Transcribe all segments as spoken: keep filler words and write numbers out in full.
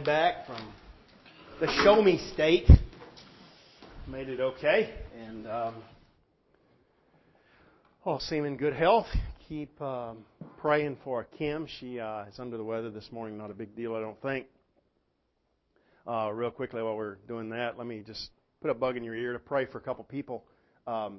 Back from the Show Me State. Made it okay. And, um, all seem in good health. Keep um, praying for Kim. She uh, is under the weather this morning. Not a big deal, I don't think. Uh, real quickly while we're doing that, let me just put a bug in your ear to pray for a couple people. Um,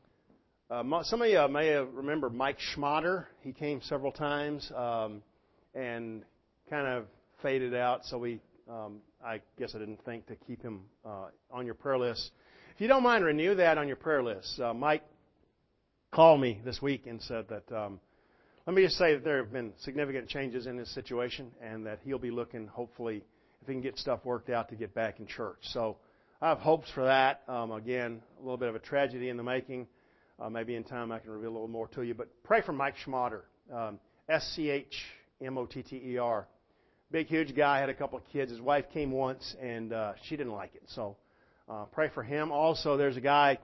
uh, some of you may have remembered Mike Schmatter. He came several times um, and kind of faded out, so we, um, I guess I didn't think to keep him uh, on your prayer list. If you don't mind, renew that on your prayer list. Uh, Mike called me this week and said that, um, let me just say that there have been significant changes in his situation and that he'll be looking, hopefully, if he can get stuff worked out, to get back in church. So I have hopes for that. Um, again, a little bit of a tragedy in the making. Uh, maybe in time I can reveal a little more to you. But pray for Mike Schmatter, um, S C H M O T T E R. Big, huge guy, had a couple of kids. His wife came once, and uh, she didn't like it. So uh, pray for him. Also, there's a guy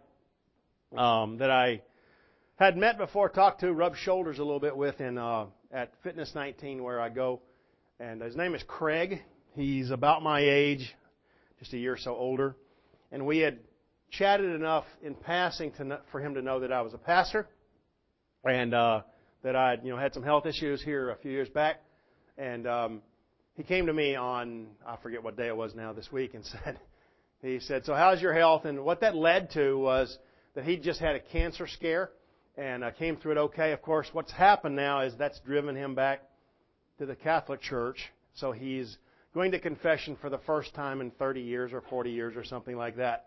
um, that I had met before, talked to, rubbed shoulders a little bit with in uh, at Fitness nineteen where I go. And his name is Craig. He's about my age, just a year or so older. And we had chatted enough in passing to know, for him to know that I was a pastor and uh, that I had you know, had some health issues here a few years back. And um, he came to me on, I forget what day it was now this week, and said, he said, so how's your health? And what that led to was that he just had a cancer scare and uh, came through it okay. Of course, what's happened now is that's driven him back to the Catholic Church. So he's going to confession for the first time in thirty years or forty years or something like that.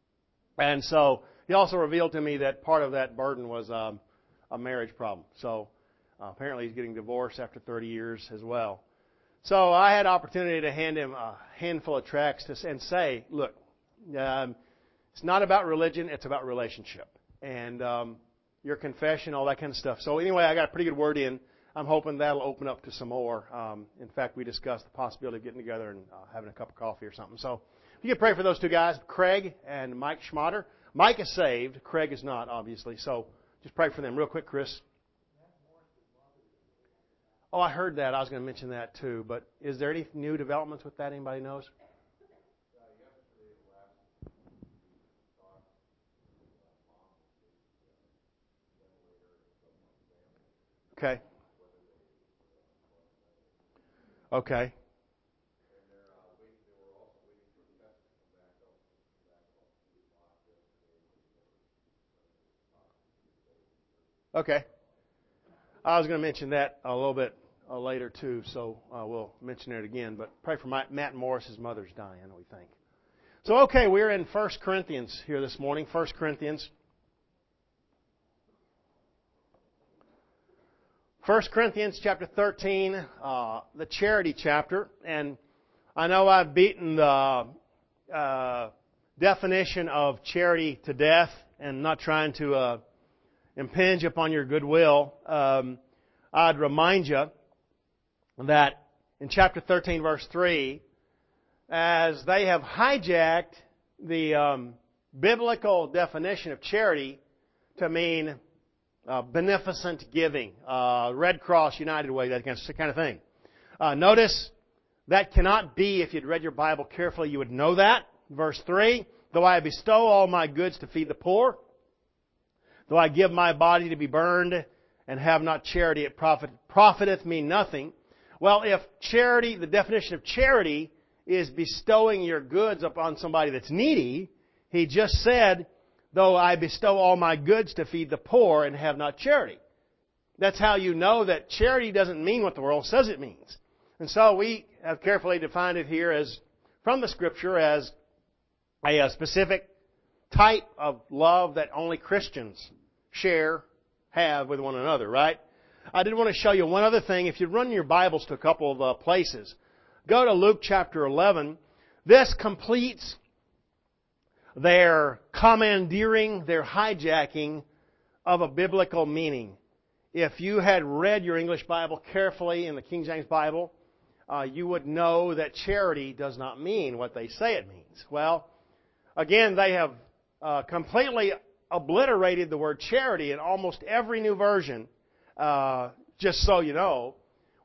And so he also revealed to me that part of that burden was um, a marriage problem. So uh, apparently he's getting divorced after thirty years as well. So I had opportunity to hand him a handful of tracts to, and say, look, um, it's not about religion, it's about relationship. And um, your confession, all that kind of stuff. So anyway, I got a pretty good word in. I'm hoping that'll open up to some more. Um, in fact, we discussed the possibility of getting together and uh, having a cup of coffee or something. So if you could pray for those two guys, Craig and Mike Schmatter. Mike is saved. Craig is not, obviously. So just pray for them. Real quick, Chris. Oh, I heard that. I was going to mention that too. But is there any new developments with that? Anybody knows? Okay. Okay. Okay. I was going to mention that a little bit uh, later too, so uh, we'll mention it again. But pray for my, Matt Morris. His mother's dying, we think. So, okay, we're in First Corinthians here this morning. First Corinthians. First Corinthians chapter thirteen, uh, the charity chapter. And I know I've beaten the uh, definition of charity to death and not trying to uh, impinge upon your goodwill. Um, I'd remind you that in chapter thirteen, verse three, as they have hijacked the um, biblical definition of charity to mean uh, beneficent giving, uh, Red Cross, United Way, that kind of thing. Uh, notice that cannot be, if you'd read your Bible carefully, you would know that. Verse three, though I bestow all my goods to feed the poor, though I give my body to be burned and have not charity, it profit, profiteth me nothing. Well, if charity, the definition of charity is bestowing your goods upon somebody that's needy, he just said, though I bestow all my goods to feed the poor and have not charity. That's how you know that charity doesn't mean what the world says it means. And so we have carefully defined it here as, from the Scripture, as a, a specific type of love that only Christians share, have with one another, right? I did want to show you one other thing. If you run your Bibles to a couple of uh, places, go to Luke chapter eleven. This completes their commandeering, their hijacking of a biblical meaning. If you had read your English Bible carefully in the King James Bible, uh, you would know that charity does not mean what they say it means. Well, again, they have uh, completely obliterated the word charity in almost every new version, uh, just so you know.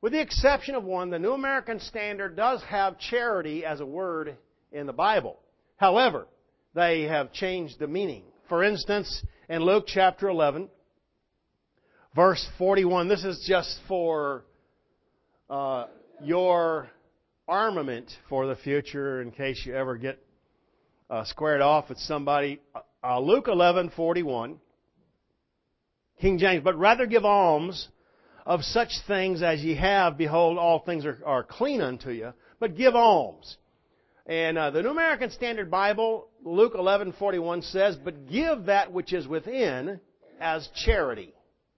With the exception of one, the New American Standard does have charity as a word in the Bible. However, they have changed the meaning. For instance, in Luke chapter eleven, verse forty-one, this is just for uh, your armament for the future in case you ever get uh, squared off with somebody. Uh, Luke eleven forty-one, King James, but rather give alms of such things as ye have. Behold, all things are, are clean unto you, but give alms. And uh, the New American Standard Bible, Luke eleven forty-one says, but give that which is within as charity.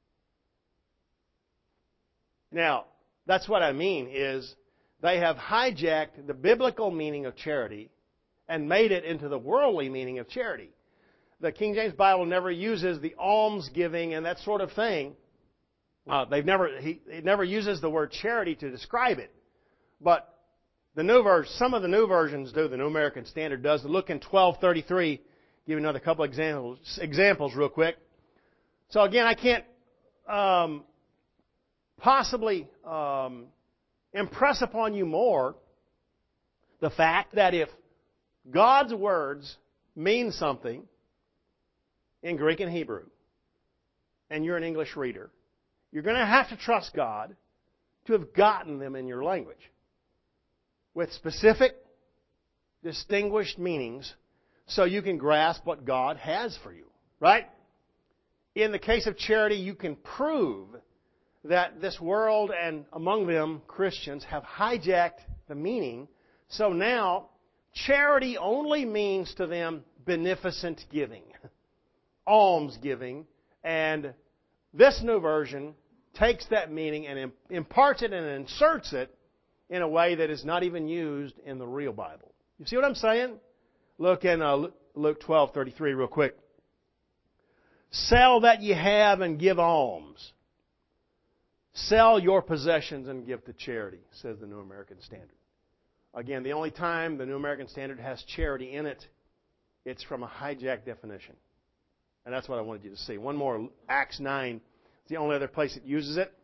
Now, that's what I mean is they have hijacked the biblical meaning of charity and made it into the worldly meaning of charity. The King James Bible never uses the alms giving and that sort of thing. Uh, they've never he it never uses the word charity to describe it. But the new version, some of the new versions do. The New American Standard does. Look in twelve thirty-three. Give you another couple examples examples real quick. So again, I can't um, possibly um, impress upon you more the fact that if God's words mean something in Greek and Hebrew, and you're an English reader, you're going to have to trust God to have gotten them in your language with specific, distinguished meanings so you can grasp what God has for you. Right? In the case of charity, you can prove that this world and among them Christians have hijacked the meaning. So now, charity only means to them beneficent giving, alms giving, and this new version takes that meaning and imparts it and inserts it in a way that is not even used in the real Bible. You see what I'm saying? Look in uh, Luke twelve thirty-three real quick. Sell that ye have and give alms. Sell your possessions and give to charity, says the New American Standard. Again, the only time the New American Standard has charity in it, it's from a hijacked definition. And that's what I wanted you to see. One more, Acts nine. It's the only other place it uses it.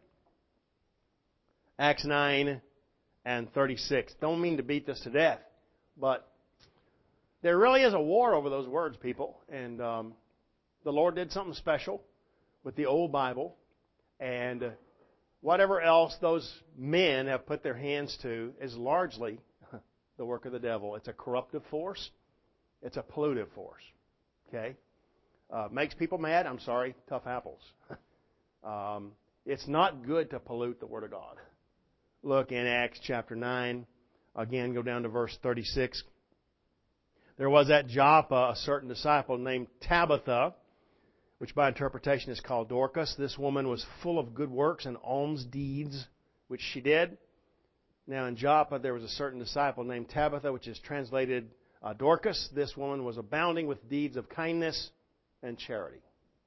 Acts nine and thirty-six. Don't mean to beat this to death, but there really is a war over those words, people. And um, the Lord did something special with the old Bible. And uh, whatever else those men have put their hands to is largely the work of the devil. It's a corruptive force. It's a pollutive force. Okay? Uh, makes people mad. I'm sorry. Tough apples. um, it's not good to pollute the Word of God. Look in Acts chapter nine. Again, go down to verse thirty-six. There was at Joppa a certain disciple named Tabitha, which by interpretation is called Dorcas. This woman was full of good works and alms deeds, which she did. Now in Joppa there was a certain disciple named Tabitha, which is translated uh, Dorcas. This woman was abounding with deeds of kindness and charity.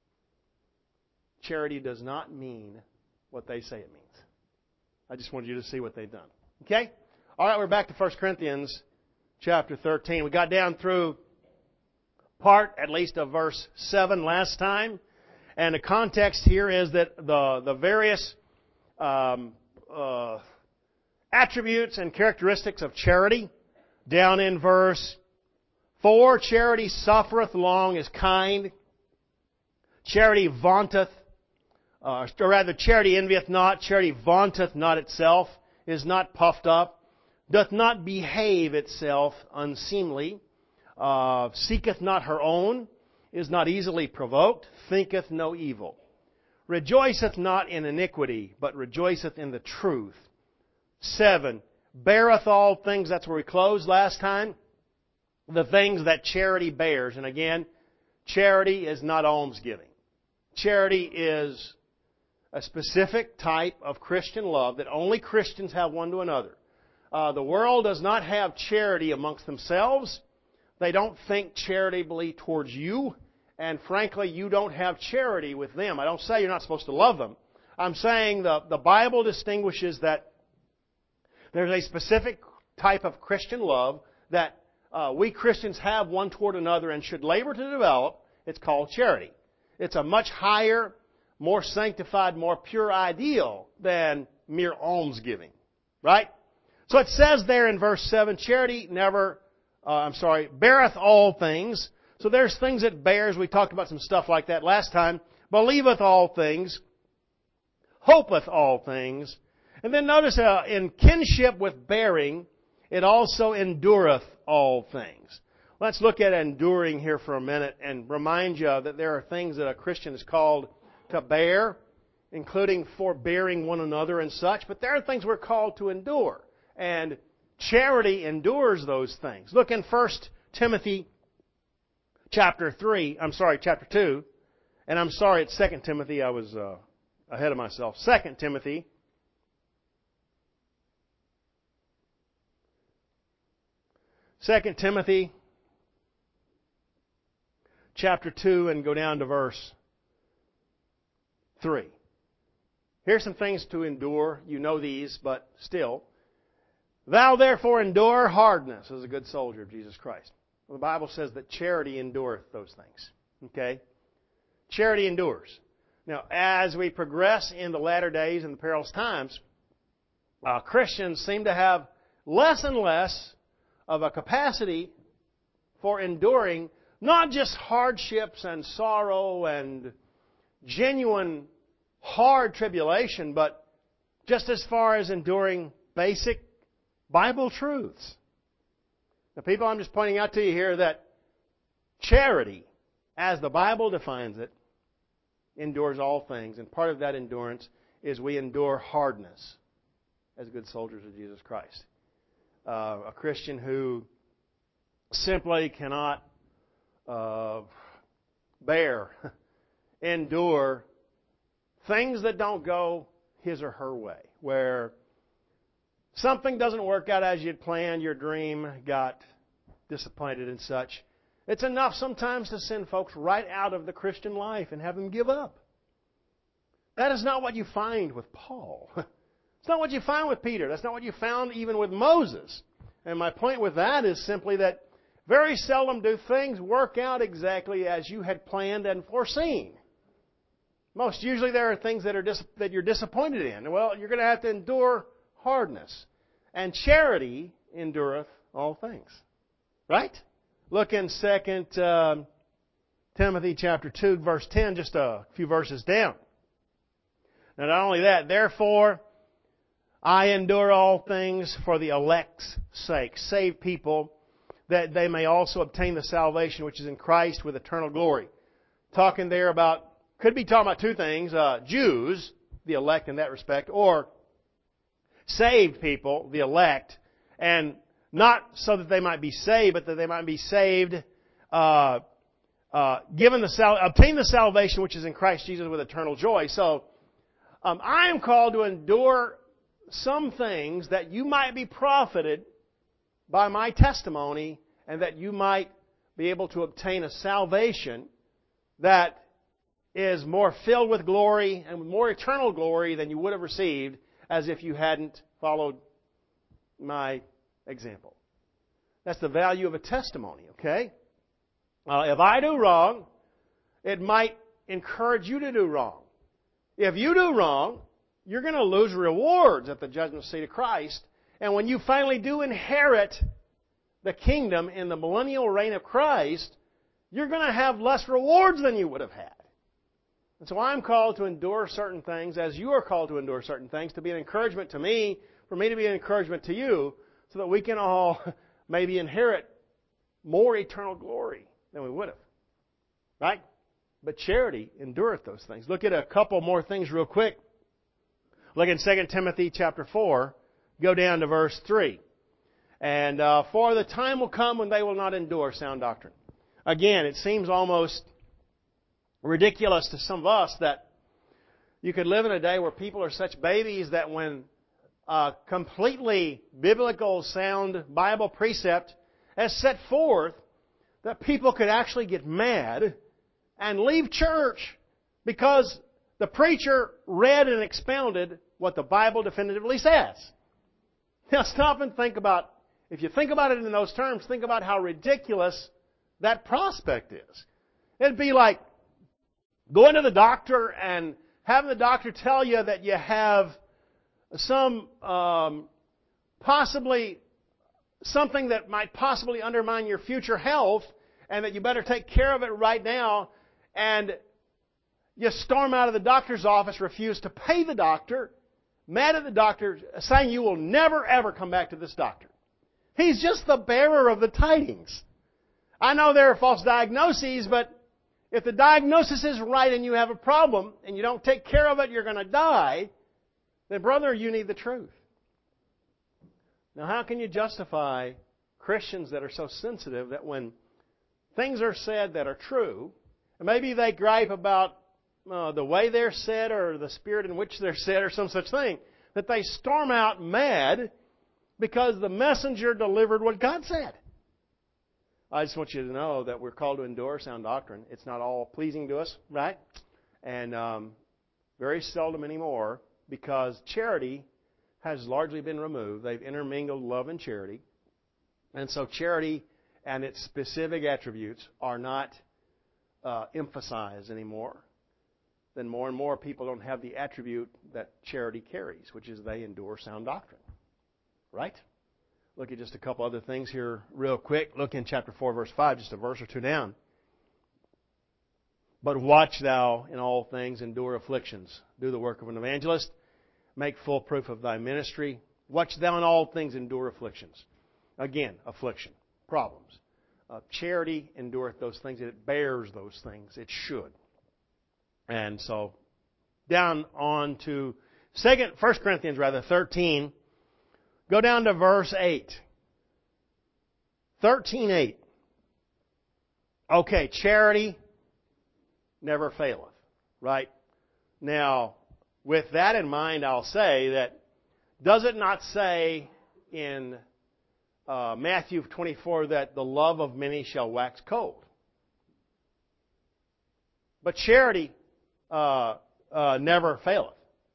Charity does not mean what they say it means. I just wanted you to see what they've done. Okay? All right, we're back to First Corinthians chapter thirteen. We got down through part, at least, of verse seven last time. And the context here is that the, the various um, uh, attributes and characteristics of charity. Down in verse four, charity suffereth long, is kind. Charity vaunteth, uh, or rather, charity envieth not. Charity vaunteth not itself, is not puffed up, doth not behave itself unseemly, uh, seeketh not her own, is not easily provoked, thinketh no evil, rejoiceth not in iniquity, but rejoiceth in the truth. Seven, beareth all things. That's where we closed last time. The things that charity bears. And again, charity is not almsgiving. Charity is a specific type of Christian love that only Christians have one to another. Uh, the world does not have charity amongst themselves. They don't think charitably towards you. And frankly, you don't have charity with them. I don't say you're not supposed to love them. I'm saying the, the Bible distinguishes that there's a specific type of Christian love that uh, we Christians have one toward another and should labor to develop. It's called charity. It's a much higher, more sanctified, more pure ideal than mere almsgiving. Right? So it says there in verse seven, charity never, uh, I'm sorry, beareth all things. So there's things it bears. We talked about some stuff like that last time. Believeth all things. Hopeth all things. And then notice uh, in kinship with bearing, it also endureth all things. Let's look at enduring here for a minute and remind you that there are things that a Christian is called to bear, including forbearing one another and such, but there are things we're called to endure. And charity endures those things. Look in First Timothy chapter three, I'm sorry, chapter two, and I'm sorry, it's Second Timothy, I was uh, ahead of myself. Second Timothy Second Timothy chapter two and go down to verse three. Here's some things to endure. You know these, but still. Thou therefore endure hardness as a good soldier of Jesus Christ. Well, the Bible says that charity endureth those things. Okay? Charity endures. Now, as we progress in the latter days and the perilous times, uh, Christians seem to have less and less of a capacity for enduring not just hardships and sorrow and genuine hard tribulation, but just as far as enduring basic Bible truths. Now, people, I'm just pointing out to you here that charity, as the Bible defines it, endures all things. And part of that endurance is we endure hardness as good soldiers of Jesus Christ. Uh, a Christian who simply cannot uh, bear, endure things that don't go his or her way, where something doesn't work out as you'd planned, your dream got disappointed and such. It's enough sometimes to send folks right out of the Christian life and have them give up. That is not what you find with Paul. It's not what you find with Peter. That's not what you found even with Moses. And my point with that is simply that very seldom do things work out exactly as you had planned and foreseen. Most usually there are things that are dis- that you're disappointed in. Well, you're going to have to endure hardness. And charity endureth all things. Right? Look in Second um, Timothy chapter two, verse ten, just a few verses down. Now, not only that, therefore, I endure all things for the elect's sake. Save people, that they may also obtain the salvation which is in Christ with eternal glory. Talking there about, could be talking about two things, uh, Jews, the elect in that respect, or saved people, the elect, and not so that they might be saved, but that they might be saved, uh, uh, given the sal- obtain the salvation which is in Christ Jesus with eternal joy. So, um, I am called to endure some things that you might be profited by my testimony, and that you might be able to obtain a salvation that is more filled with glory and with more eternal glory than you would have received as if you hadn't followed my example. That's the value of a testimony, okay? Uh, if I do wrong, it might encourage you to do wrong. If you do wrong, you're going to lose rewards at the judgment seat of Christ. And when you finally do inherit the kingdom in the millennial reign of Christ, you're going to have less rewards than you would have had. And so I'm called to endure certain things, as you are called to endure certain things, to be an encouragement to me, for me to be an encouragement to you, so that we can all maybe inherit more eternal glory than we would have. Right? But charity endureth those things. Look at a couple more things real quick. Look in Second Timothy chapter four. Go down to verse three. And uh, for the time will come when they will not endure sound doctrine. Again, it seems almost ridiculous to some of us that you could live in a day where people are such babies that when a completely biblical, sound Bible precept is set forth, that people could actually get mad and leave church because the preacher read and expounded what the Bible definitively says. Now stop and think about, if you think about it in those terms, think about how ridiculous that prospect is. It'd be like going to the doctor and having the doctor tell you that you have some um, possibly something that might possibly undermine your future health, and that you better take care of it right now, and you storm out of the doctor's office, refuse to pay the doctor, mad at the doctor, saying you will never ever come back to this doctor. He's just the bearer of the tidings. I know there are false diagnoses, but if the diagnosis is right and you have a problem and you don't take care of it, you're going to die, then brother, you need the truth. Now, how can you justify Christians that are so sensitive that when things are said that are true, and maybe they gripe about uh, the way they're said or the spirit in which they're said or some such thing, that they storm out mad because the messenger delivered what God said? I just want you to know that we're called to endure sound doctrine. It's not all pleasing to us, right? And um, very seldom anymore, because charity has largely been removed. They've intermingled love and charity. And so charity and its specific attributes are not uh, emphasized anymore. Then more and more people don't have the attribute that charity carries, which is they endure sound doctrine. Right? Look at just a couple other things here real quick. Look in chapter four, verse five, just a verse or two down. But watch thou in all things, endure afflictions. Do the work of an evangelist. Make full proof of thy ministry. Watch thou in all things, endure afflictions. Again, affliction, problems. Uh, charity endureth those things. It bears those things. It should. And so, down on to second, First Corinthians rather, thirteen. Go down to verse eight. thirteen eight. Okay, charity never faileth. Right? Now, with that in mind, I'll say that, does it not say in uh, Matthew twenty-four that the love of many shall wax cold? But charity uh, uh, never faileth.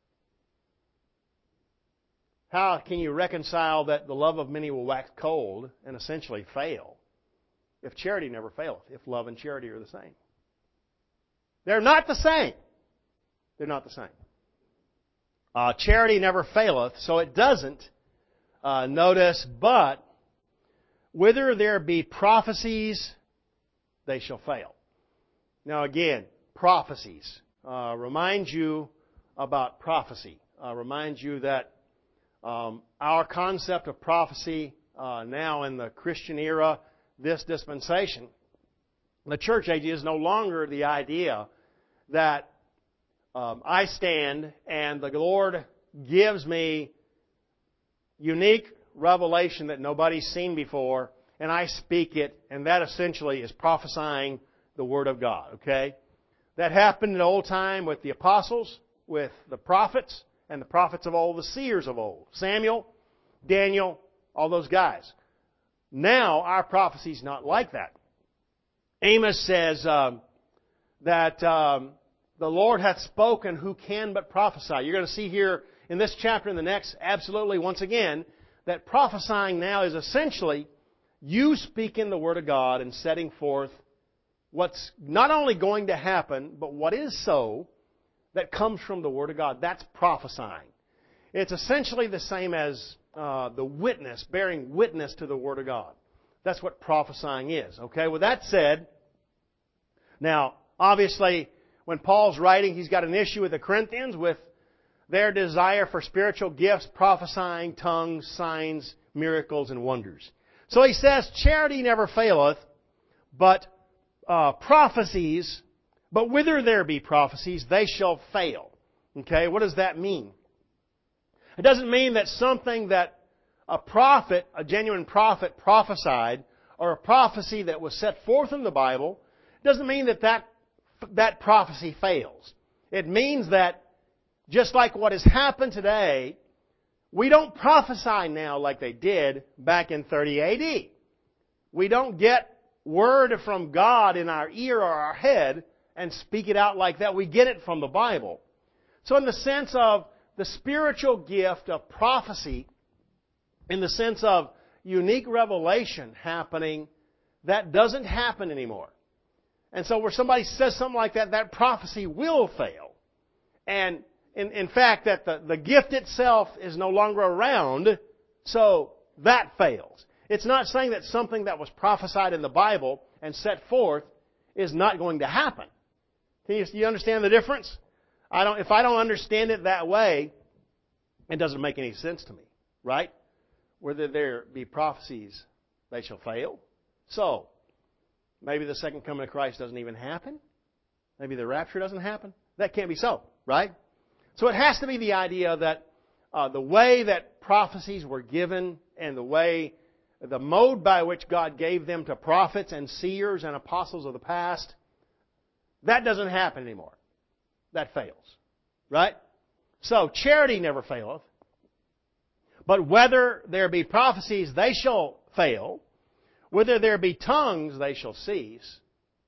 How can you reconcile that the love of many will wax cold and essentially fail if charity never faileth, if love and charity are the same? They're not the same. They're not the same. Uh, charity never faileth, so it doesn't. Uh, notice, but whither there be prophecies, they shall fail. Now again, prophecies. Uh, remind you about prophecy. Uh, remind you that Um, our concept of prophecy uh, now in the Christian era, this dispensation, the church age, is no longer the idea that um, I stand and the Lord gives me unique revelation that nobody's seen before, and I speak it, and that essentially is prophesying the Word of God. Okay, that happened in the old time with the apostles, with the prophets. And the prophets of old, the seers of old. Samuel, Daniel, all those guys. Now, our prophecy is not like that. Amos says um, that um, the Lord hath spoken, who can but prophesy. You're going to see here in this chapter and the next, absolutely, once again, that prophesying now is essentially you speaking the Word of God and setting forth what's not only going to happen, but what is so, that comes from the Word of God. That's prophesying. It's essentially the same as uh, the witness, bearing witness to the Word of God. That's what prophesying is. Okay, with that said, now, obviously, when Paul's writing, he's got an issue with the Corinthians with their desire for spiritual gifts, prophesying, tongues, signs, miracles, and wonders. So he says, charity never faileth, but uh, prophecies... But whither there be prophecies, they shall fail. Okay, what does that mean? It doesn't mean that something that a prophet, a genuine prophet, prophesied, or a prophecy that was set forth in the Bible, doesn't mean that that, that prophecy fails. It means that, just like what has happened today, we don't prophesy now like they did back in thirty A D. We don't get word from God in our ear or our head and speak it out like that. We get it from the Bible. So in the sense of the spiritual gift of prophecy, in the sense of unique revelation happening, that doesn't happen anymore. And so where somebody says something like that, that prophecy will fail. And in, in fact, that the, the gift itself is no longer around, so that fails. It's not saying that something that was prophesied in the Bible and set forth is not going to happen. Can you, you understand the difference? I don't, if I don't understand it that way, it doesn't make any sense to me, right? Whether there be prophecies, they shall fail. So, maybe the second coming of Christ doesn't even happen. Maybe the rapture doesn't happen. That can't be so, right? So it has to be the idea that uh, the way that prophecies were given and the way, the mode by which God gave them to prophets and seers and apostles of the past, that doesn't happen anymore. That fails, right? So charity never faileth. But whether there be prophecies, they shall fail. Whether there be tongues, they shall cease.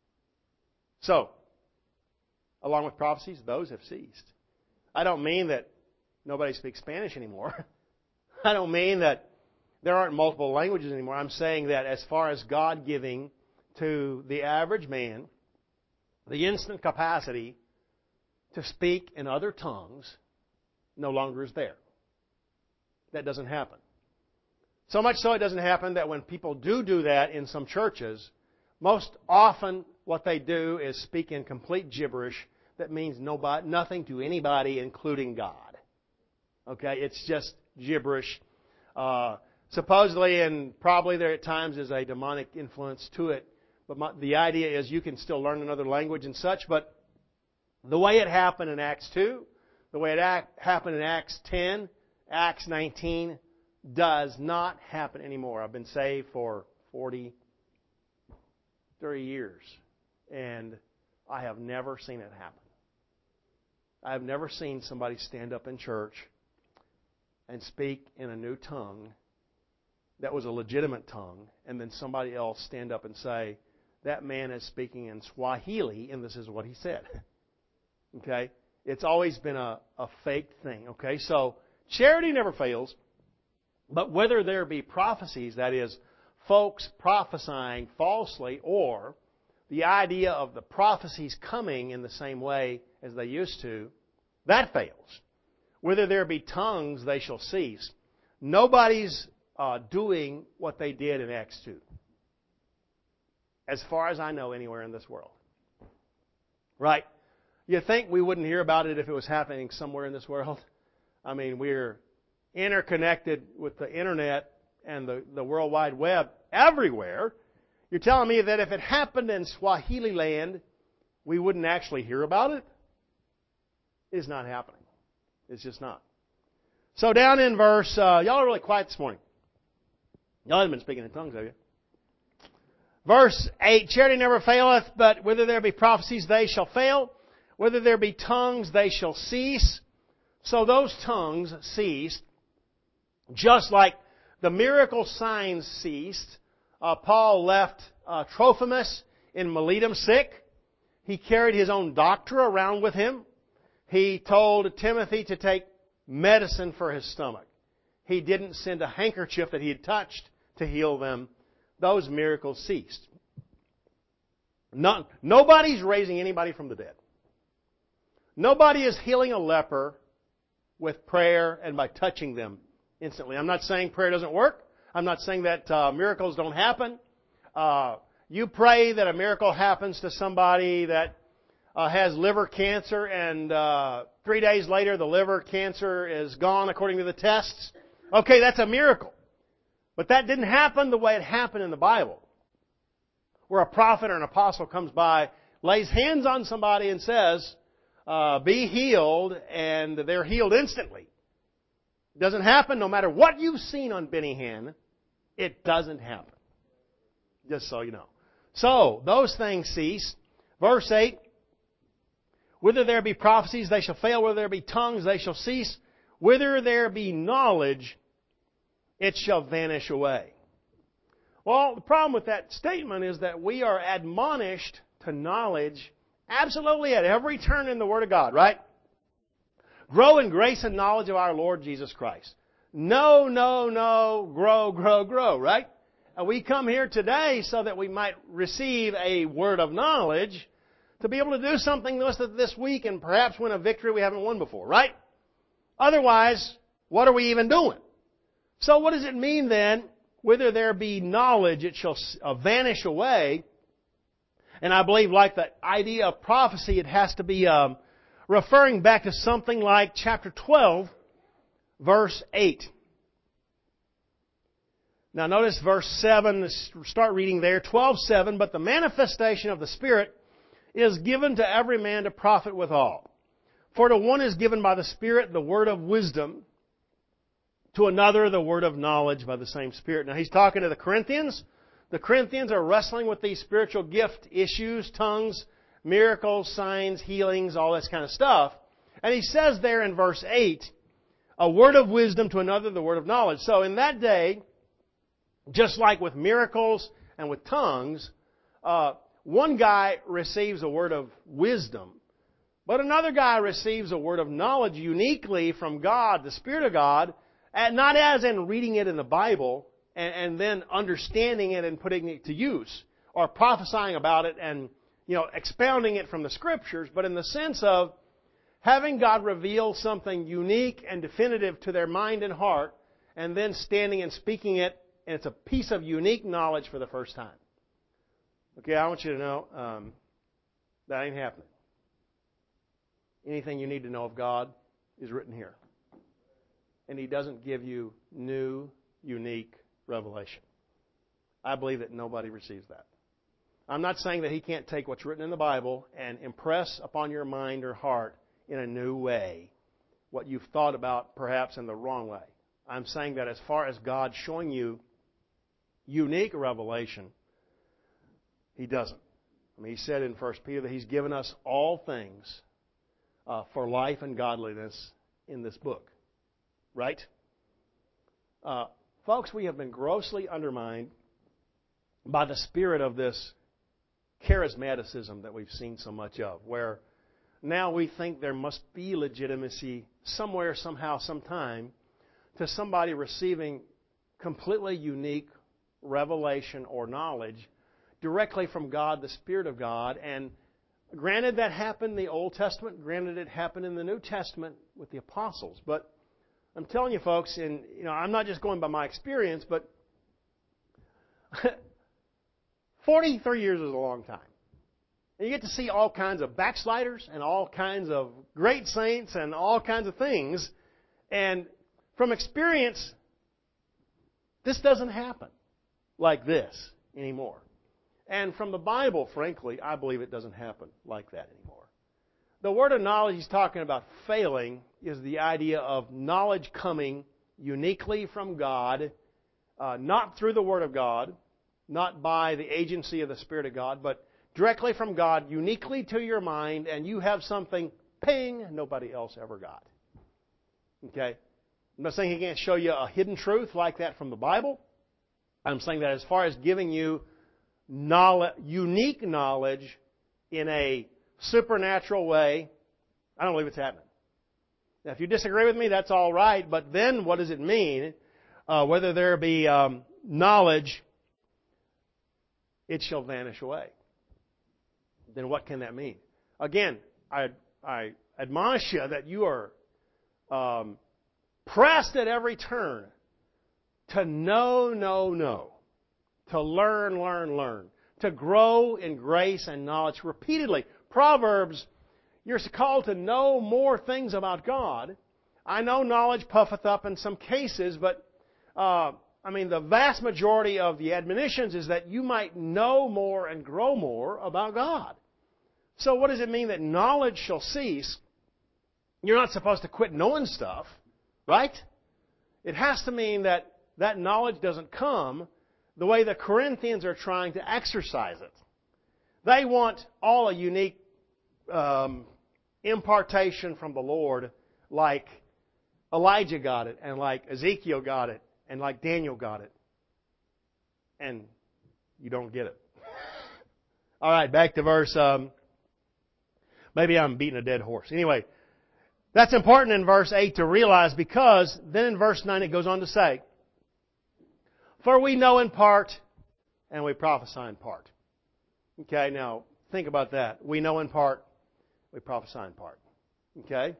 So, along with prophecies, those have ceased. I don't mean that nobody speaks Spanish anymore. I don't mean that there aren't multiple languages anymore. I'm saying that as far as God giving to the average man the instant capacity to speak in other tongues no longer is there. That doesn't happen. So much so it doesn't happen that when people do do that in some churches, most often what they do is speak in complete gibberish that means nobody, nothing to anybody, including God. Okay, it's just gibberish. Uh, supposedly, and probably there at times is a demonic influence to it. But my, the idea is you can still learn another language and such. But the way it happened in Acts two, the way it act, happened in Acts ten, Acts nineteen, does not happen anymore. I've been saved for forty, thirty years, and I have never seen it happen. I have never seen somebody stand up in church and speak in a new tongue that was a legitimate tongue, and then somebody else stand up and say, that man is speaking in Swahili, and this is what he said. Okay? It's always been a, a fake thing. Okay? So, charity never fails. But whether there be prophecies, that is, folks prophesying falsely, or the idea of the prophecies coming in the same way as they used to, that fails. Whether there be tongues, they shall cease. Nobody's uh, doing what they did in Acts two. As far as I know, anywhere in this world. Right? You think we wouldn't hear about it if it was happening somewhere in this world? I mean, we're interconnected with the internet and the, the World Wide Web everywhere. You're telling me that if it happened in Swahili land, we wouldn't actually hear about it? It's not happening. It's just not. So down in verse, uh, y'all are really quiet this morning. Y'all haven't been speaking in tongues, have you? Verse eight, charity never faileth, but whether there be prophecies, they shall fail. Whether there be tongues, they shall cease. So those tongues ceased. Just like the miracle signs ceased, uh, Paul left uh, Trophimus in Miletum sick. He carried his own doctor around with him. He told Timothy to take medicine for his stomach. He didn't send a handkerchief that he had touched to heal them. Those miracles ceased. None, nobody's raising anybody from the dead. Nobody is healing a leper with prayer and by touching them instantly. I'm not saying prayer doesn't work. I'm not saying that uh, miracles don't happen. Uh, you pray that a miracle happens to somebody that uh, has liver cancer, and uh, three days later the liver cancer is gone according to the tests. Okay, that's a miracle. But that didn't happen the way it happened in the Bible, where a prophet or an apostle comes by, lays hands on somebody and says, uh, be healed, and they're healed instantly. It doesn't happen no matter what you've seen on Benny Hinn. It doesn't happen. Just so you know. So, those things cease. Verse eight, whether there be prophecies, they shall fail. Whether there be tongues, they shall cease. Whether there be knowledge, it shall vanish away. Well, the problem with that statement is that we are admonished to knowledge absolutely at every turn in the Word of God, right? Grow in grace and knowledge of our Lord Jesus Christ. No, no, no, grow, grow, grow, right? And we come here today so that we might receive a word of knowledge to be able to do something this week and perhaps win a victory we haven't won before, right? Otherwise, what are we even doing? So what does it mean then? Whether there be knowledge, it shall vanish away. And I believe, like the idea of prophecy, it has to be um, referring back to something like chapter twelve, verse eight. Now notice verse seven, start reading there, twelve seven, but the manifestation of the Spirit is given to every man to profit withal. For to one is given by the Spirit the word of wisdom, to another the word of knowledge by the same Spirit. Now he's talking to the Corinthians. The Corinthians are wrestling with these spiritual gift issues, tongues, miracles, signs, healings, all this kind of stuff. And he says there in verse eight, a word of wisdom to another the word of knowledge. So in that day, just like with miracles and with tongues, uh, one guy receives a word of wisdom, but another guy receives a word of knowledge uniquely from God, the Spirit of God, and not as in reading it in the Bible and, and then understanding it and putting it to use, or prophesying about it and, you know, expounding it from the Scriptures, but in the sense of having God reveal something unique and definitive to their mind and heart, and then standing and speaking it, and it's a piece of unique knowledge for the first time. Okay, I want you to know um, that ain't happening. Anything you need to know of God is written here. And He doesn't give you new, unique revelation. I believe that nobody receives that. I'm not saying that He can't take what's written in the Bible and impress upon your mind or heart in a new way what you've thought about perhaps in the wrong way. I'm saying that as far as God showing you unique revelation, He doesn't. I mean, He said in First Peter that He's given us all things uh, for life and godliness in this book. Right? Uh, folks, we have been grossly undermined by the spirit of this charismaticism that we've seen so much of, where now we think there must be legitimacy somewhere, somehow, sometime to somebody receiving completely unique revelation or knowledge directly from God, the Spirit of God. And granted, that happened in the Old Testament. Granted, it happened in the New Testament with the apostles. But I'm telling you, folks, and you know, I'm not just going by my experience, but forty-three years is a long time. And you get to see all kinds of backsliders and all kinds of great saints and all kinds of things. And from experience, this doesn't happen like this anymore. And from the Bible, frankly, I believe it doesn't happen like that anymore. The word of knowledge he's talking about failing is the idea of knowledge coming uniquely from God, uh, not through the Word of God, not by the agency of the Spirit of God, but directly from God, uniquely to your mind, and you have something, ping, nobody else ever got. Okay? I'm not saying He can't show you a hidden truth like that from the Bible. I'm saying that as far as giving you knowledge, unique knowledge in a supernatural way, I don't believe it's happening. Now, if you disagree with me, that's all right. But then, what does it mean? Uh, whether there be um, knowledge, it shall vanish away. Then what can that mean? Again, I, I admonish you that you are um, pressed at every turn to know, know, know. To learn, learn, learn. To grow in grace and knowledge repeatedly. Proverbs, you're called to know more things about God. I know knowledge puffeth up in some cases, but uh, I mean the vast majority of the admonitions is that you might know more and grow more about God. So what does it mean that knowledge shall cease? You're not supposed to quit knowing stuff, right? It has to mean that that knowledge doesn't come the way the Corinthians are trying to exercise it. They want all a unique um, impartation from the Lord, like Elijah got it, and like Ezekiel got it, and like Daniel got it. And you don't get it. All right, back to verse... Um, maybe I'm beating a dead horse. Anyway, that's important in verse eight to realize, because then in verse nine it goes on to say, for we know in part, and we prophesy in part. Okay, now, think about that. We know in part, we prophesy in part. Okay?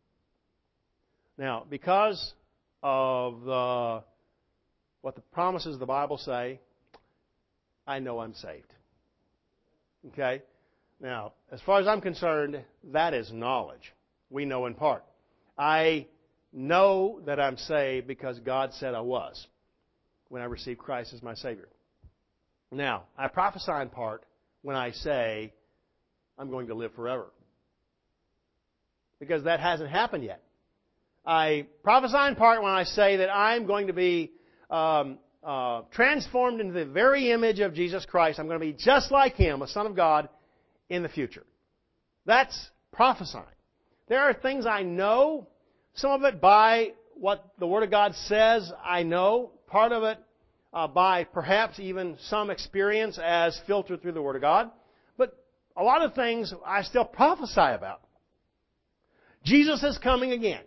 Now, because of the, what the promises of the Bible say, I know I'm saved. Okay? Now, as far as I'm concerned, that is knowledge. We know in part. I know that I'm saved because God said I was when I received Christ as my Savior. Now, I prophesy in part when I say I'm going to live forever. Because that hasn't happened yet. I prophesy in part when I say that I'm going to be um, uh, transformed into the very image of Jesus Christ. I'm going to be just like Him, a Son of God, in the future. That's prophesying. There are things I know, some of it by what the Word of God says I know, part of it uh, by perhaps even some experience as filtered through the Word of God. But a lot of things I still prophesy about. Jesus is coming again.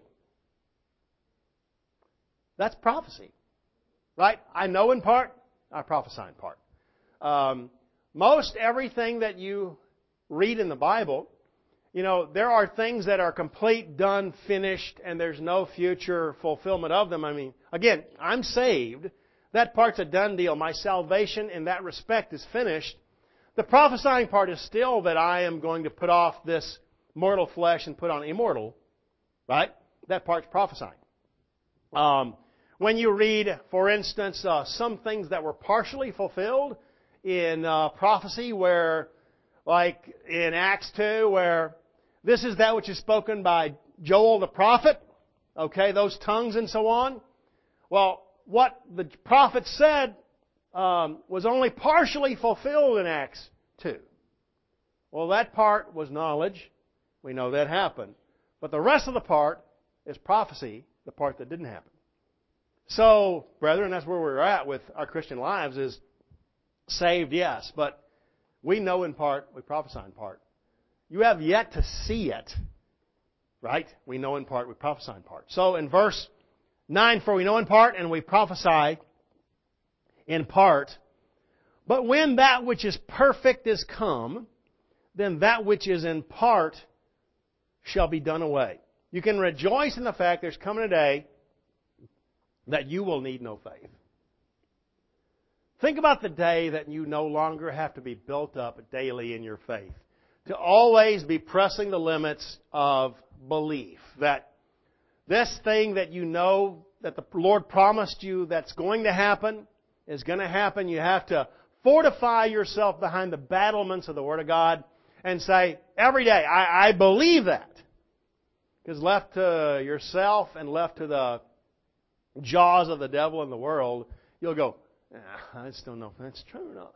That's prophecy. Right? I know in part, I prophesy in part. Um, most everything that you read in the Bible, you know, there are things that are complete, done, finished, and there's no future fulfillment of them. I mean, again, I'm saved. That part's a done deal. My salvation in that respect is finished. The prophesying part is still that I am going to put off this mortal flesh and put on immortal. Right? That part's prophesying. Um, when you read, for instance, uh, some things that were partially fulfilled in uh, prophecy where, like in Acts two, where this is that which is spoken by Joel the prophet, okay, those tongues and so on. Well, what the prophet said um, was only partially fulfilled in Acts two. Well, that part was knowledge. We know that happened. But the rest of the part is prophecy, the part that didn't happen. So, brethren, that's where we're at with our Christian lives is saved, yes, but we know in part, we prophesy in part. You have yet to see it, right? We know in part, we prophesy in part. So in verse nine, for we know in part and we prophesy in part, but when that which is perfect is come, then that which is in part shall be done away. You can rejoice in the fact there's coming a day that you will need no faith. Think about the day that you no longer have to be built up daily in your faith. To always be pressing the limits of belief. That this thing that you know that the Lord promised you that's going to happen is going to happen. You have to fortify yourself behind the battlements of the Word of God and say, every day, I, I believe that. Because left to yourself and left to the jaws of the devil and the world, you'll go, ah, I just don't know if that's true or not.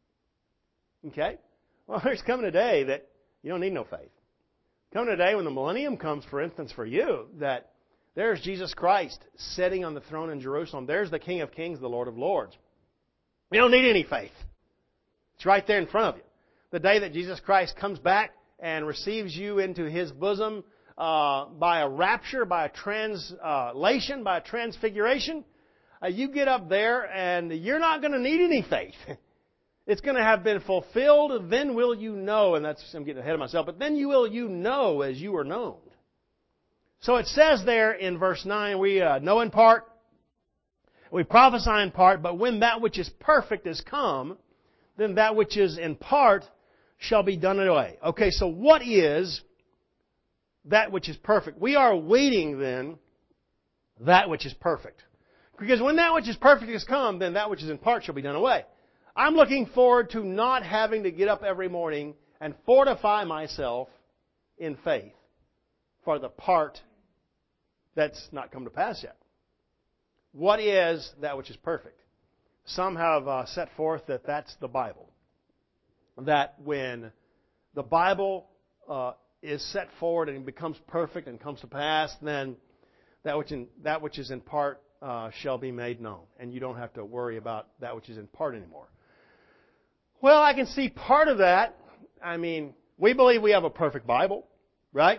Okay? Well, there's coming a day that you don't need no faith. Coming a day when the millennium comes, for instance, for you, that there's Jesus Christ sitting on the throne in Jerusalem. There's the King of Kings, the Lord of Lords. You don't need any faith. It's right there in front of you. The day that Jesus Christ comes back and receives you into His bosom uh, by a rapture, by a translation, by a transfiguration, uh, you get up there and you're not going to need any faith. It's going to have been fulfilled. Then will you know, and that's, I'm getting ahead of myself, but then you will you know as you are known. So it says there in verse nine, we uh, know in part, we prophesy in part, but when that which is perfect is come, then that which is in part shall be done away. Okay, so what is that which is perfect? We are waiting then that which is perfect. Because when that which is perfect is come, then that which is in part shall be done away. I'm looking forward to not having to get up every morning and fortify myself in faith for the part that's not come to pass yet. What is that which is perfect? Some have uh, set forth that that's the Bible. That when the Bible uh, is set forward and becomes perfect and comes to pass, then that which in, that which is in part uh, shall be made known. And you don't have to worry about that which is in part anymore. Well, I can see part of that. I mean, we believe we have a perfect Bible, right?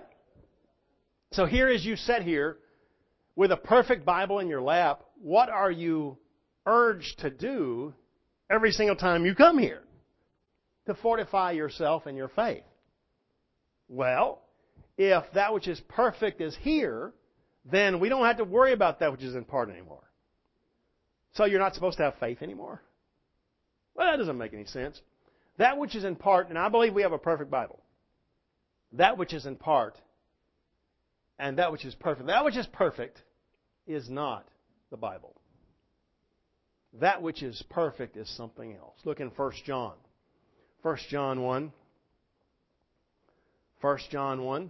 So here as you sit here with a perfect Bible in your lap, what are you urged to do every single time you come here? to fortify yourself in your faith? Well, if that which is perfect is here, then we don't have to worry about that which is in part anymore. So you're not supposed to have faith anymore? Well, that doesn't make any sense. That which is in part, and I believe we have a perfect Bible. That which is in part and that which is perfect. That which is perfect is not the Bible. That which is perfect is something else. Look in First John. First John one. First John one.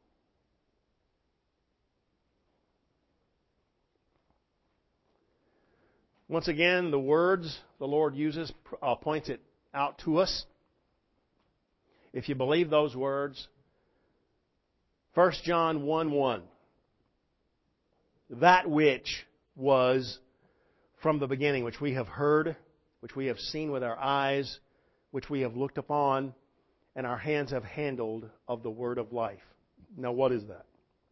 Once again, the words the Lord uses uh, points it out to us. If you believe those words, First John one one. That which was from the beginning, which we have heard, which we have seen with our eyes, which we have looked upon, and our hands have handled of the word of life. Now, what is that?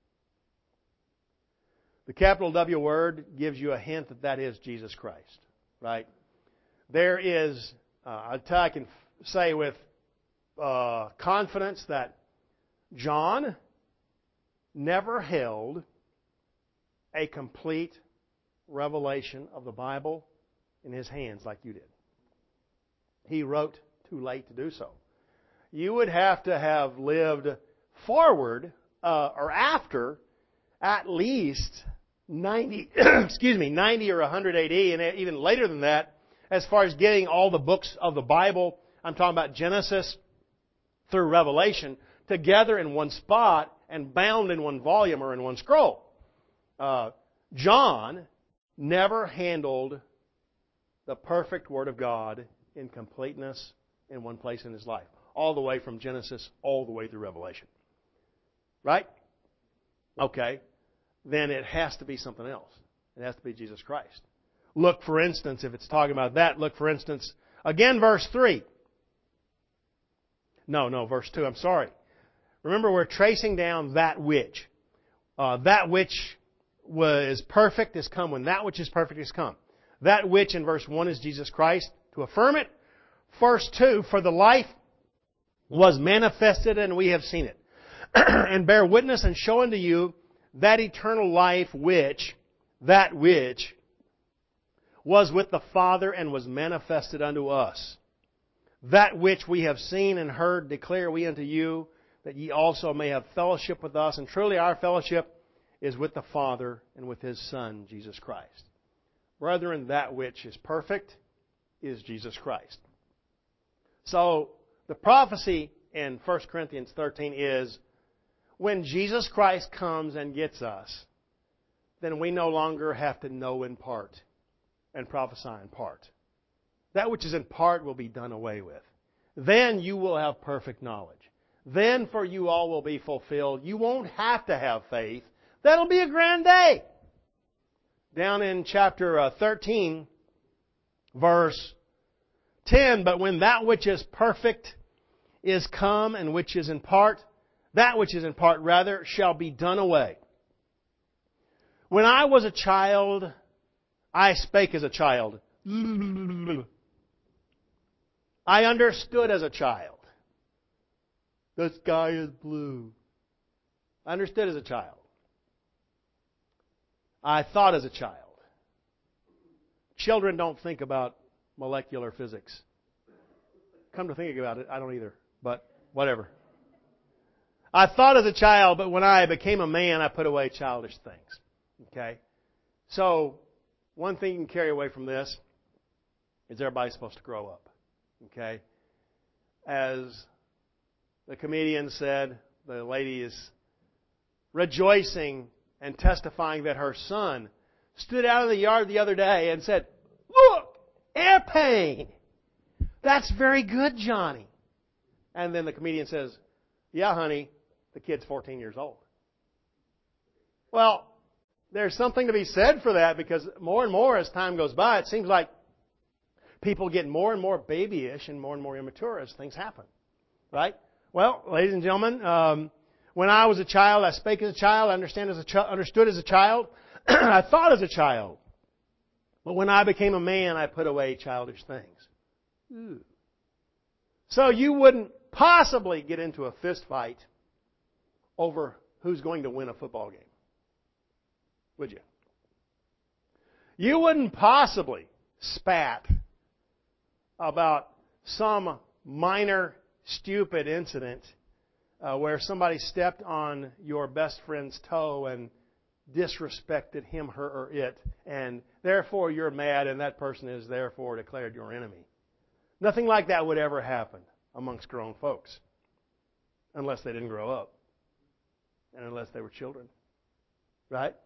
The capital W word gives you a hint that that is Jesus Christ, right? There is, uh, I can say with uh, confidence that John never held a complete revelation of the Bible in his hands like you did. He wrote too late to do so. You would have to have lived forward uh, or after at least ninety, excuse me, ninety or one hundred A D, and even later than that, as far as getting all the books of the Bible. I'm talking about Genesis through Revelation together in one spot and bound in one volume or in one scroll. Uh, John never handled the perfect Word of God in completeness in one place in his life, all the way from Genesis all the way through Revelation. Right? Okay. Then it has to be something else. It has to be Jesus Christ. Look, for instance, if it's talking about that, look, for instance, again, verse three. No, no, verse two, I'm sorry. Remember, we're tracing down that which. Uh, that which was perfect is come when that which is perfect is come. That which in verse one is Jesus Christ. To affirm it, verse two, for the life was manifested and we have seen it. And bear witness and show unto you that eternal life which, that which was with the Father and was manifested unto us. That which we have seen and heard declare we unto you, that ye also may have fellowship with us. And truly our fellowship is with the Father and with His Son, Jesus Christ. Brethren, that which is perfect is Jesus Christ. So, the prophecy in First Corinthians thirteen is, when Jesus Christ comes and gets us, then we no longer have to know in part and prophesy in part. That which is in part will be done away with. Then you will have perfect knowledge. Then for you all will be fulfilled. You won't have to have faith. That'll be a grand day. Down in chapter uh, thirteen, verse ten, but when that which is perfect is come and which is in part, that which is in part rather, shall be done away. When I was a child, I spake as a child. I understood as a child. The sky is blue. I understood as a child. I thought as a child. Children don't think about molecular physics. Come to think about it, I don't either. But whatever. I thought as a child, but when I became a man, I put away childish things. Okay? So, one thing you can carry away from this is everybody's supposed to grow up. Okay? As the comedian said, the lady is rejoicing and testifying that her son stood out in the yard the other day and said, "Look, airplane! That's very good, Johnny." And then the comedian says, "Yeah, honey, the kid's fourteen years old." Well, there's something to be said for that, because more and more as time goes by, it seems like people get more and more babyish and more and more immature as things happen. Right? Well, ladies and gentlemen, um, when I was a child, I spake as a child, I understand as a ch- understood as a child, I thought as a child. But when I became a man, I put away childish things. Ooh. So you wouldn't possibly get into a fist fight over who's going to win a football game, would you? You wouldn't possibly spat about some minor, stupid incident uh, where somebody stepped on your best friend's toe and disrespected him, her, or it, and therefore you're mad and that person is therefore declared your enemy. Nothing like that would ever happen amongst grown folks unless they didn't grow up and unless they were children. Right?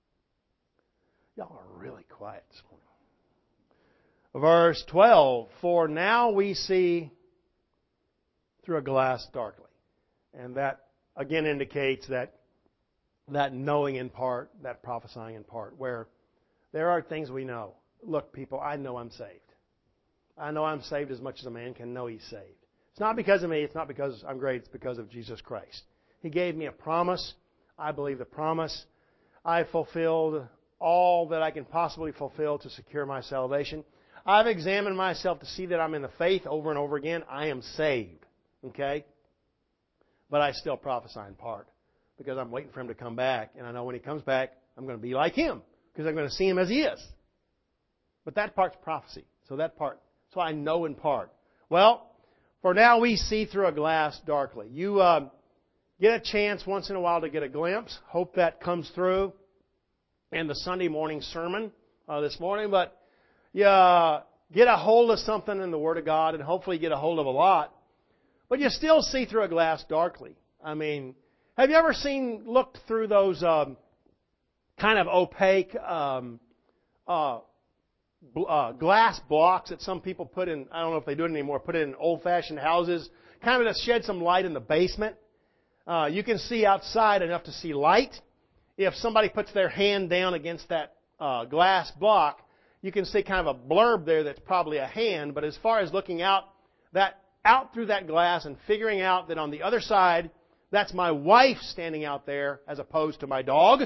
Y'all are really quiet this morning. Verse twelve, for now we see through a glass darkly. And that again indicates that that knowing in part, that prophesying in part, where there are things we know. Look, people, I know I'm saved. I know I'm saved as much as a man can know he's saved. It's not because of me. It's not because I'm great. It's because of Jesus Christ. He gave me a promise. I believe the promise. I fulfilled all that I can possibly fulfill to secure my salvation. I've examined myself to see that I'm in the faith over and over again. I am saved. Okay? But I still prophesy in part because I'm waiting for Him to come back. And I know when He comes back, I'm going to be like Him because I'm going to see Him as He is. But that part's prophecy. So that part, so I know in part. Well, for now we see through a glass darkly. You uh, get a chance once in a while to get a glimpse. Hope that comes through in the Sunday morning sermon uh, this morning. But you uh, get a hold of something in the Word of God and hopefully get a hold of a lot. But you still see through a glass darkly. I mean, have you ever seen, looked through those um, kind of opaque um, uh, uh, glass blocks that some people put in, I don't know if they do it anymore, put it in old-fashioned houses, kind of to shed some light in the basement? Uh, you can see outside enough to see light. If somebody puts their hand down against that uh, glass block, you can see kind of a blurb there that's probably a hand. But as far as looking out that out through that glass and figuring out that on the other side, that's my wife standing out there as opposed to my dog,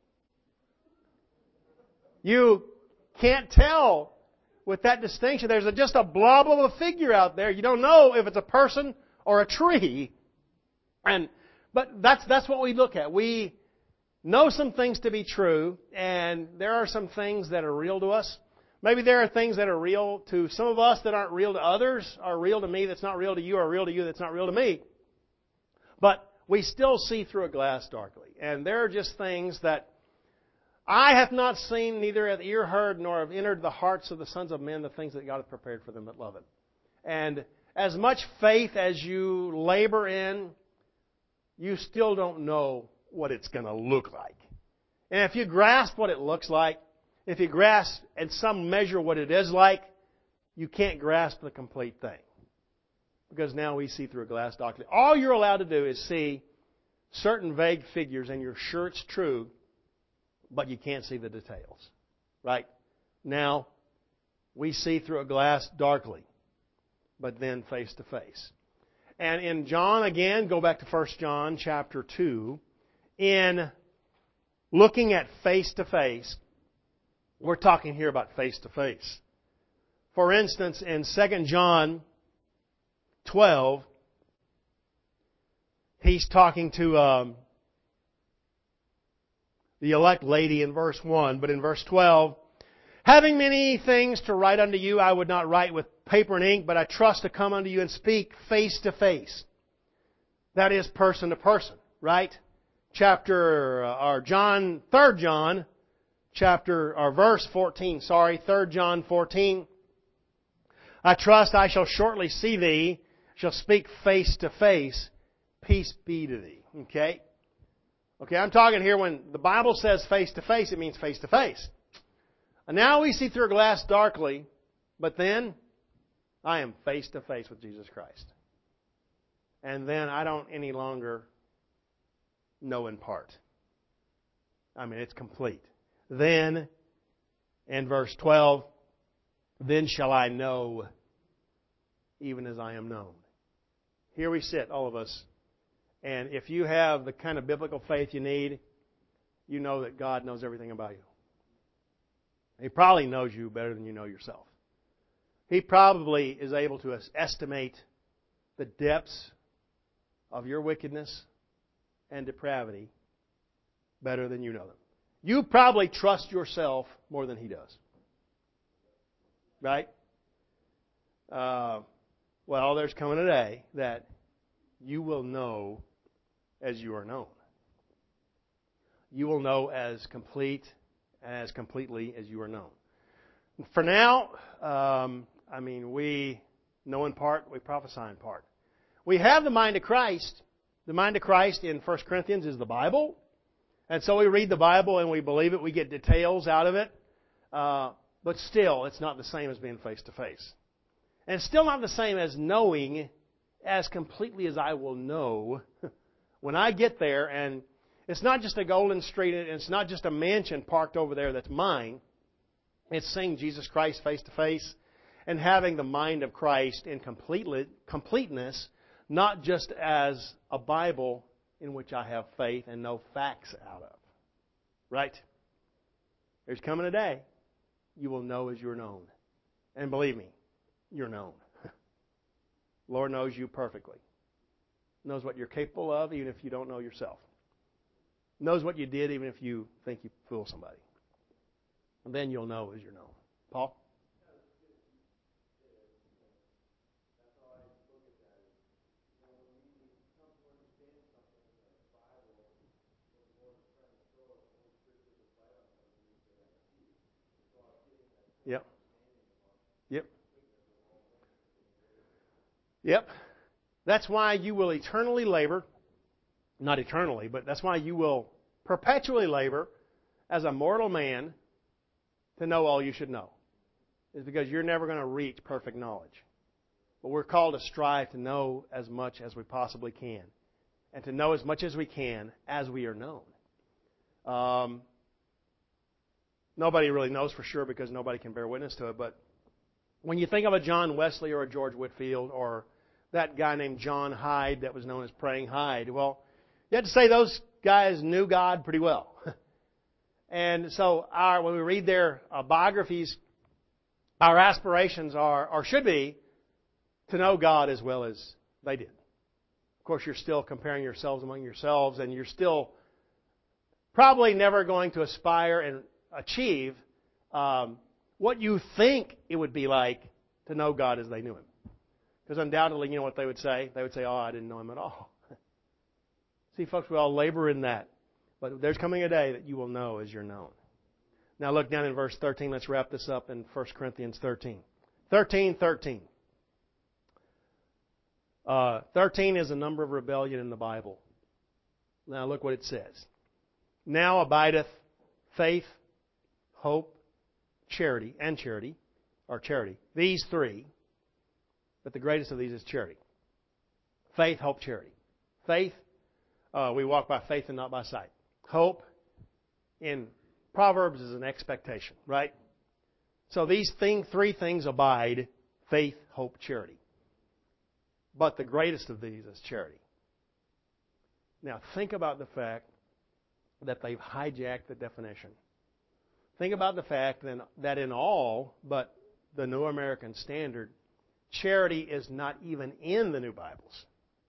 you can't tell with that distinction. There's a, just a blob of a figure out there. You don't know if it's a person or a tree. And but that's that's what we look at. We know some things to be true, and there are some things that are real to us. Maybe there are things that are real to some of us that aren't real to others, are real to me that's not real to you, or real to you that's not real to me. But we still see through a glass darkly. And there are just things that I have not seen, neither hath ear heard, nor have entered the hearts of the sons of men, the things that God hath prepared for them that love Him. And as much faith as you labor in, you still don't know what it's going to look like. And if you grasp what it looks like, if you grasp in some measure what it is like, you can't grasp the complete thing. Because now we see through a glass darkly. All you're allowed to do is see certain vague figures, and you're sure it's true, but you can't see the details. Right? Now, we see through a glass darkly, but then face to face. And in John, again, go back to First John chapter two, in looking at face to face, we're talking here about face to face. For instance, in Second John twelve, he's talking to um, the elect lady in verse one, but in verse twelve, having many things to write unto you, I would not write with paper and ink, but I trust to come unto you and speak face to face. That is person to person, right? Chapter, or John, Third John, chapter, or verse fourteen, sorry, Third John fourteen. I trust I shall shortly see thee, shall speak face to face, peace be to thee. Okay? Okay, I'm talking here when the Bible says face to face, it means face to face. And now we see through a glass darkly, but then I am face to face with Jesus Christ. And then I don't any longer know in part. I mean, it's complete. Then, in verse twelve, then shall I know even as I am known. Here we sit, all of us. And if you have the kind of biblical faith you need, you know that God knows everything about you. He probably knows you better than you know yourself. He probably is able to estimate the depths of your wickedness and depravity better than you know them. You probably trust yourself more than He does. Right? Uh, well, there's coming a day that you will know as you are known. You will know as complete, as completely as you are known. For now, um, I mean, we know in part, we prophesy in part. We have the mind of Christ. The mind of Christ in First Corinthians is the Bible. And so we read the Bible and we believe it. We get details out of it. Uh, but still, it's not the same as being face to face. And it's still not the same as knowing as completely as I will know when I get there. And it's not just a golden street. It's not just a mansion parked over there that's mine. It's seeing Jesus Christ face to face and having the mind of Christ in completeness, not just as a Bible in which I have faith and know facts out of. Right? There's coming a day you will know as you're known. And believe me, you're known. Lord knows you perfectly. Knows what you're capable of even if you don't know yourself. Knows what you did even if you think you fooled somebody. And then you'll know as you're known. Paul? Yep. Yep. Yep. That's why you will eternally labor, not eternally, but that's why you will perpetually labor as a mortal man to know all you should know. Is because you're never going to reach perfect knowledge. But we're called to strive to know as much as we possibly can. And to know as much as we can as we are known. Um, nobody really knows for sure because nobody can bear witness to it. But when you think of a John Wesley or a George Whitefield or that guy named John Hyde that was known as Praying Hyde, well, you have to say those guys knew God pretty well. And so our, when we read their uh, biographies, our aspirations are, or should be, to know God as well as they did. Of course, you're still comparing yourselves among yourselves, and you're still probably never going to aspire and achieve um, what you think it would be like to know God as they knew Him. Because undoubtedly, you know what they would say? They would say, oh, I didn't know Him at all. See, folks, we all labor in that. But there's coming a day that you will know as you're known. Now look down in verse thirteen. Let's wrap this up in First Corinthians thirteen. thirteen, thirteen. Uh, thirteen is a number of rebellion in the Bible. Now look what it says. Now abideth faith, hope, charity, and charity, or charity. These three, but the greatest of these is charity. Faith, hope, charity. Faith, uh, we walk by faith and not by sight. Hope, in Proverbs, is an expectation, right? So these thing, three things abide: faith, hope, charity. But the greatest of these is charity. Now think about the fact that they've hijacked the definition. Think about the fact that in all but the New American Standard, charity is not even in the New Bibles.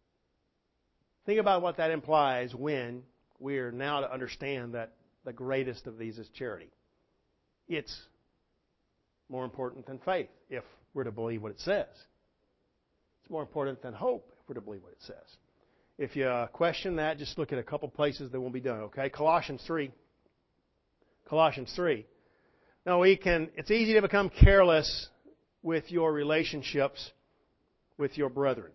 Think about what that implies when we are now to understand that the greatest of these is charity. It's more important than faith, if we're to believe what it says. It's more important than hope, if we're to believe what it says. If you uh, question that, just look at a couple places that won't be done, okay? Colossians three. Colossians three. Now, we can, it's easy to become careless with your relationships with your brethren.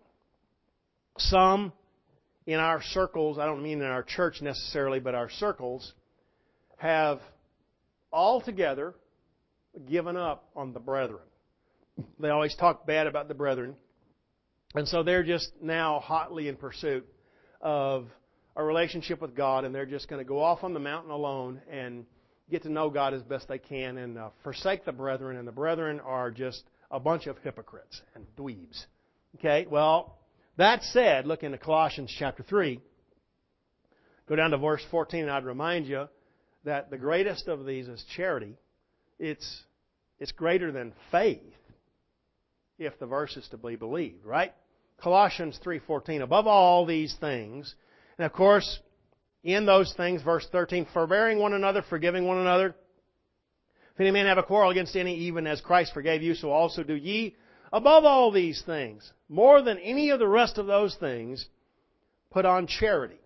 Some in our circles, I don't mean in our church necessarily, but our circles, have altogether given up on the brethren. They always talk bad about the brethren. And so they're just now hotly in pursuit of a relationship with God, and they're just going to go off on the mountain alone and get to know God as best they can and uh, forsake the brethren. And the brethren are just a bunch of hypocrites and dweebs. Okay, well, that said, look into Colossians chapter three. Go down to verse fourteen, and I'd remind you that the greatest of these is charity. It's, it's greater than faith, if the verse is to be believed, right? Colossians three fourteen, above all these things. And of course, in those things, verse thirteen, forbearing one another, forgiving one another. If any man have a quarrel against any, even as Christ forgave you, so also do ye. Above all these things, more than any of the rest of those things, put on charity.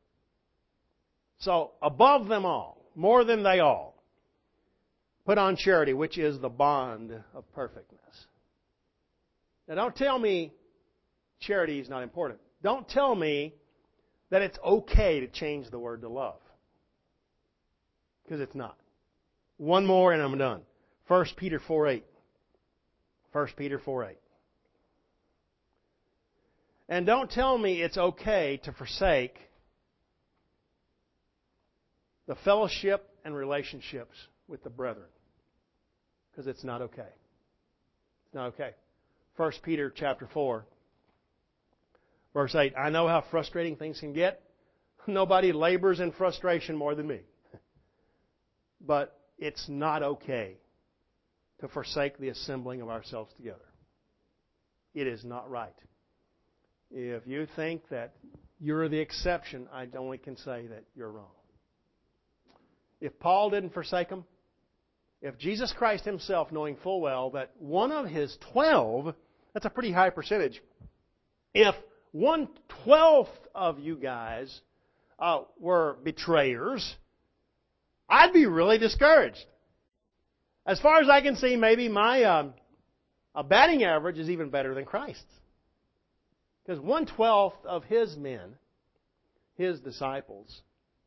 So, above them all, more than they all, put on charity, which is the bond of perfectness. Now, don't tell me charity is not important. Don't tell me that it's okay to change the word to love. Because it's not. One more and I'm done. First Peter four eight. First Peter four eight. And don't tell me it's okay to forsake the fellowship and relationships with the brethren. Because it's not okay. It's not okay. First Peter chapter four, verse eight. I know how frustrating things can get. Nobody labors in frustration more than me. But it's not okay to forsake the assembling of ourselves together. It is not right. If you think that you're the exception, I only can say that you're wrong. If Paul didn't forsake them, if Jesus Christ Himself, knowing full well that one of His twelve, that's a pretty high percentage, if one twelfth of you guys uh, were betrayers, I'd be really discouraged. As far as I can see, maybe my um, a batting average is even better than Christ's. Because one twelfth of His men, His disciples,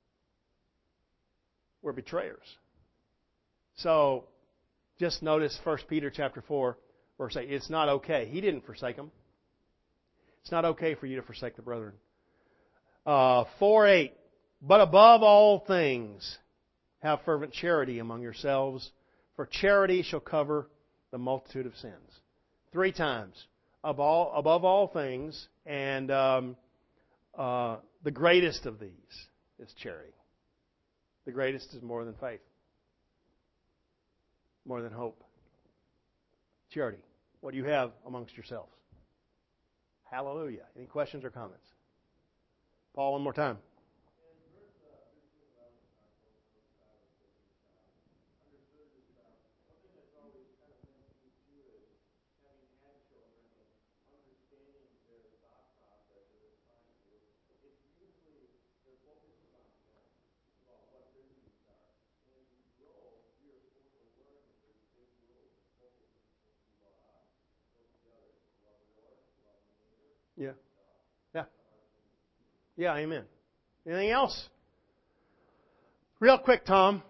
were betrayers. So, just notice First Peter chapter four, verse eight. It's not okay. He didn't forsake them. It's not okay for you to forsake the brethren. Uh, four eight. But above all things, have fervent charity among yourselves, for charity shall cover the multitude of sins. Three times. Above all, above all things, and um, uh, the greatest of these is charity. The greatest is more than faith. More than hope. Charity. What do you have amongst yourselves? Hallelujah. Any questions or comments? Paul, one more time. Yeah. Yeah. Yeah, amen. Anything else? Real quick, Tom.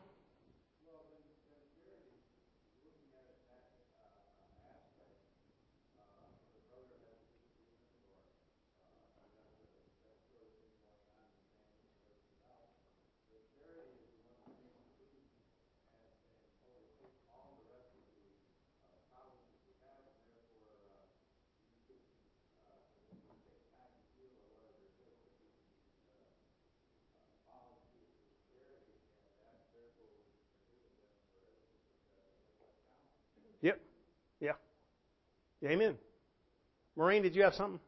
Yep. Yeah. Yeah, amen. Maureen, did you have something?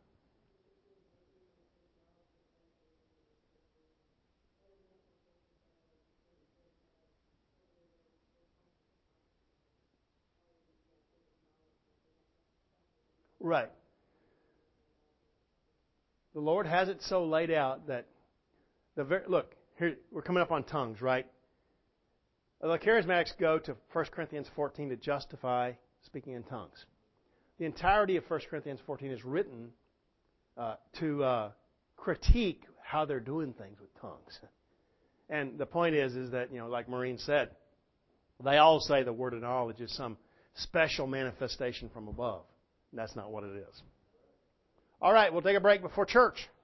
Right. The Lord has it so laid out that the very, look, here we're coming up on tongues, right? The charismatics go to First Corinthians fourteen to justify speaking in tongues. The entirety of First Corinthians fourteen is written uh, to uh, critique how they're doing things with tongues. And the point is, is that, you know, like Maureen said, they all say the word of knowledge is some special manifestation from above. And that's not what it is. All right, we'll take a break before church.